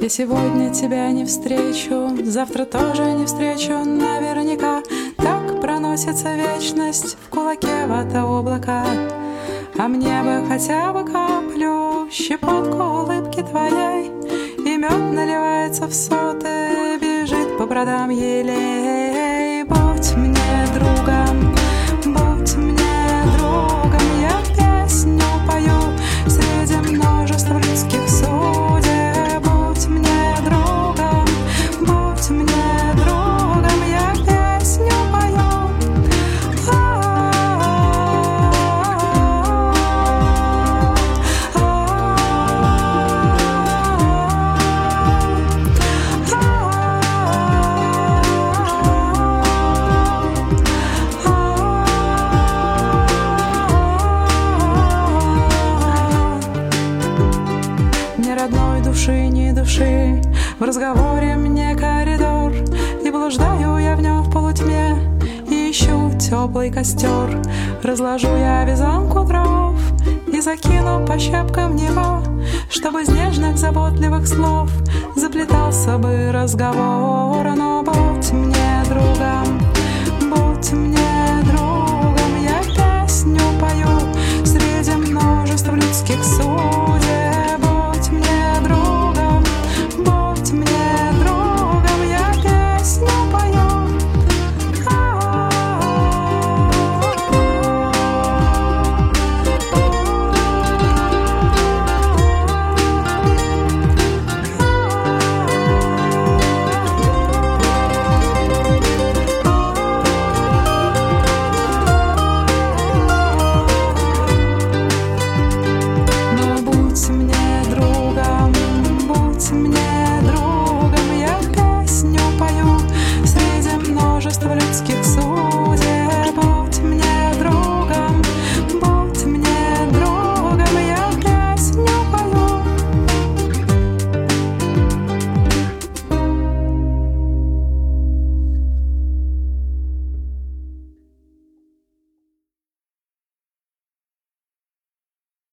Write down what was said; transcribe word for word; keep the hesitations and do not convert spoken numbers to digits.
Я сегодня тебя не встречу, завтра тоже не встречу наверняка. Так проносится вечность в кулаке вата облака. А мне бы хотя бы каплю, щепотку улыбки твоей, и мед наливается в соты, бежит по бродам елей. Будь мне другом, будь мне другом, я песню пою среди множества людских судеб. Будь мне другом, будь мне другом, я песню пою. Ни родной души, ни души, в разговоре мне коридор, и блуждаю я в нем в полутьме, и ищу теплый костер. Разложу я вязанку дров и закину по щепкам него, чтобы из нежных заботливых слов заплетался бы разговор. Но будь мне другом, будь мне